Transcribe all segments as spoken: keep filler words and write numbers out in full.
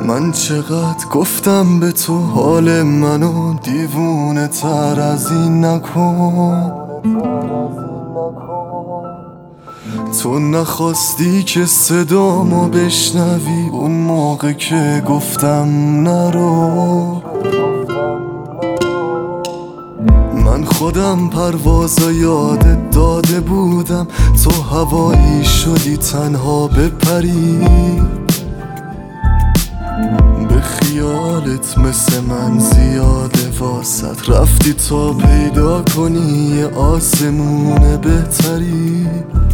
من چقدر گفتم به تو حال منو دیوونه تر از این نکن. تو نخواستی که صدامو بشنوی اون موقع که گفتم نرو. من خودم پروازا یادت داده بودم، تو هوایی شدی تنها بپری. به خیالت مثل من زیاده واسط رفتی تا پیدا کنی یه آسمون بهتری.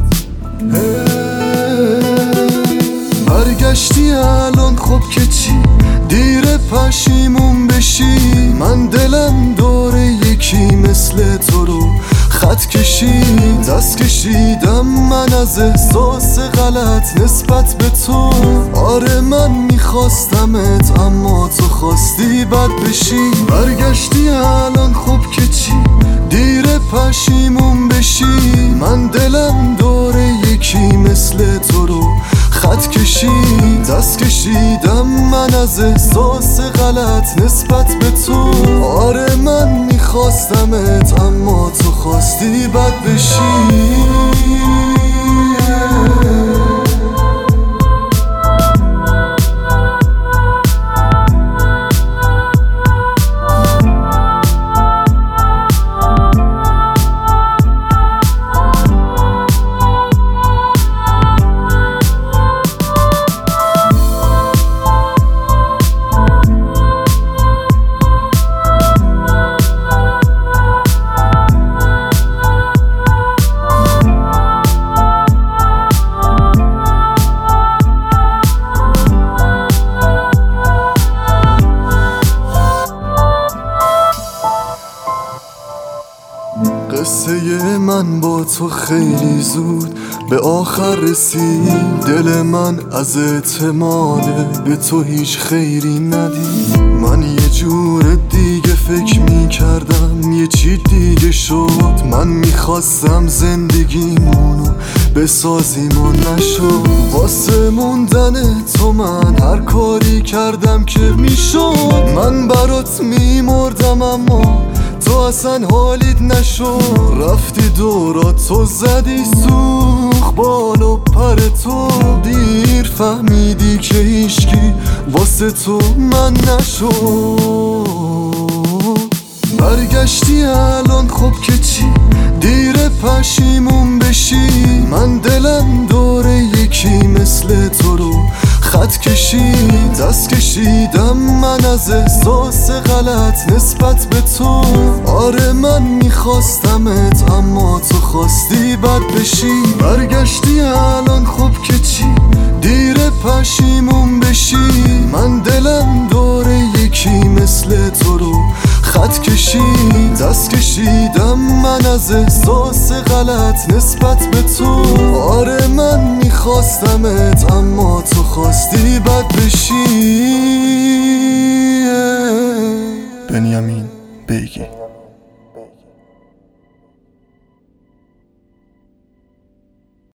برگشتی الان خب که چی، دیر پشیمون بشی. من دلم داره یکی مثل تو رو خط کشید. دست کشیدم من از احساس غلط نسبت به تو. آره من میخواستمت اما تو خواستی بد بشی. برگشتی الان خب که چی، دیر پشیمون بشی. من دلم داره یکی مثل تو رو خط کشید. دست کشیدم من از احساس غلط نسبت به تو. آره من میخواستمت اما تو خواستی بد بشی. قصه من با تو خیلی زود به آخر رسید. دل من از اعتماد به تو هیچ خیری ندید. من یه جور دیگه فکر میکردم یه چی دیگه شد. من میخواستم زندگیمونو بسازیم و نشد. واسه موندن تو من هر کاری کردم که میشد. من برات میمردم اما تو اصلا حالیت نشد. رفتی دورات تو زدی سوخ بال و پر تو. دیر فهمیدی که هیچکی واسه تو من نشد. برگشتی الان خب که چی، دیر پشیمون بشی. من دلم داره یکی مثل تو رو خط کشید. دست کشیدم من از احساس غلط نسبت به تو. آره من میخواستمت اما تو خواستی بد بشی. برگشتی الان خب که چی، دیر پشیمون بشی. من دلم داره یکی مثل تو رو خط کشید. دست کشیدم من از احساس غلط نسبت به تو. آره من میخواستمت اما تو خواستی بد بشی. بنیامین بیگی.